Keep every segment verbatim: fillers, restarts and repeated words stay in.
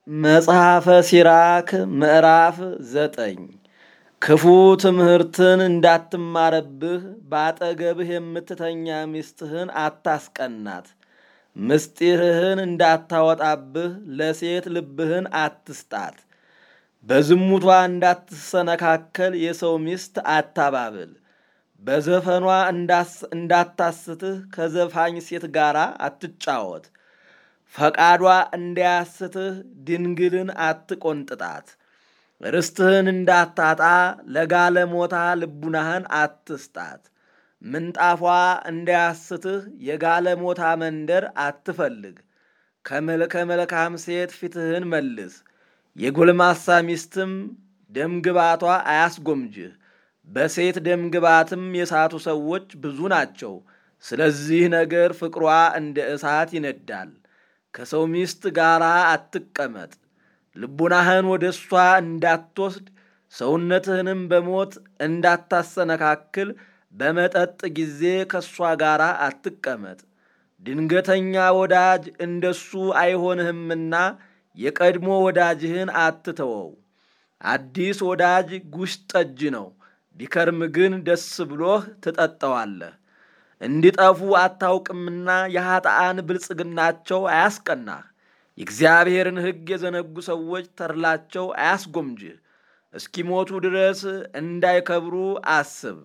መጽሐፈ ሲራክ ምዕራፍ ዘጠኝ ክፉ ትምህርትን እንዳትማረብህ ባጠገብህ የምትተኛ ሚስትህን አታስቀናት። ምስጢርህን እንዳታወጣብህ ለሴት ልብህን አትስጣት። በዝሙቷ እንዳትሰነካከል የሰው ሚስት አታባብል። በዘፈኗ እንዳታስትህ ከዘፋኝ ሴት ጋር አትጫወት። ፈቃዷ እንዳያስትህ ድንግልን አትቆንጥጣት። ርስትህን እንዳታጣ ለጋለሞታ ልቡናህን አትስጣት። ምንጣፏ እንዳያስትህ የጋለሞታ መንደር አትፈልግ። ከመልከ መልካም ሴት ፊትህን መልስ። የጎልማሳ ሚስትም ደምግባቷ አያስጎምጅህ። በሴት ደምግባትም የሳቱ ሰዎች ብዙ ናቸው። ስለዚህ ነገር ፍቅሯ እንደ እሳት ይነዳል። ከሰው ሚስት ጋር አትቀመጥ። ልቡናህን ወደ እሷ እንዳትወስድ ሰውነትህንም በሞት እንዳታሰነካክል በመጠጥ ጊዜ ከእሷ ጋር አትቀመጥ። ድንገተኛ ወዳጅ እንደሱ አይሆንህምና የቀድሞ ወዳጅህን አትተወው። አዲስ ወዳጅ ጉሽ ጠጅ ነው፣ ቢከርም ግን ደስ ብሎህ ትጠጣዋለህ። እንዲጠፉ አታውቅምና የኃጥአን ብልጽግናቸው አያስቀናህ። የእግዚአብሔርን ሕግ የዘነጉ ሰዎች ተድላቸው አያስጎምጅህ። እስኪሞቱ ድረስ እንዳይከብሩ አስብ።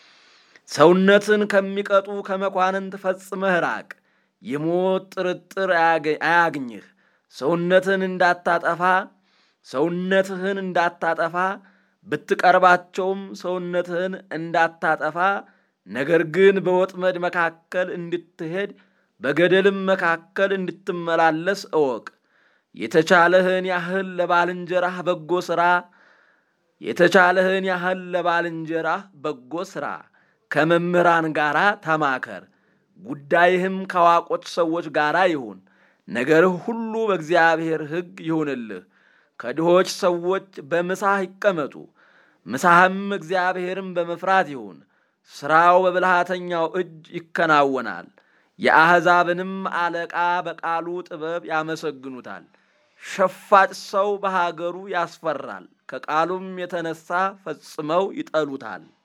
ሰውነትን ከሚቀጡ ከመኳንንት ፈጽመህ ራቅ። የሞት ጥርጥር አያግኝህ። ሰውነትን እንዳታጠፋ ሰውነትህን እንዳታጠፋ ብትቀርባቸውም ሰውነትህን እንዳታጠፋ ነገር ግን በወጥመድ መካከል እንድትሄድ በገደልም መካከል እንድትመላለስ እወቅ። የተቻለህን ያህል ለባልንጀራህ በጎ ሥራ የተቻለህን ያህል ለባልንጀራህ በጎ ሥራ። ከመምህራን ጋር ተማከር፣ ጉዳይህም ከዋቆች ሰዎች ጋር ይሁን። ነገርህ ሁሉ በእግዚአብሔር ሕግ ይሁንልህ። ከድሆች ሰዎች በምሳህ ይቀመጡ፣ ምሳህም እግዚአብሔርን በመፍራት ይሁን። ሥራው በብልሃተኛው እጅ ይከናወናል። የአሕዛብንም አለቃ በቃሉ ጥበብ ያመሰግኑታል። ሸፋጭ ሰው በሀገሩ ያስፈራል፣ ከቃሉም የተነሳ ፈጽመው ይጠሉታል።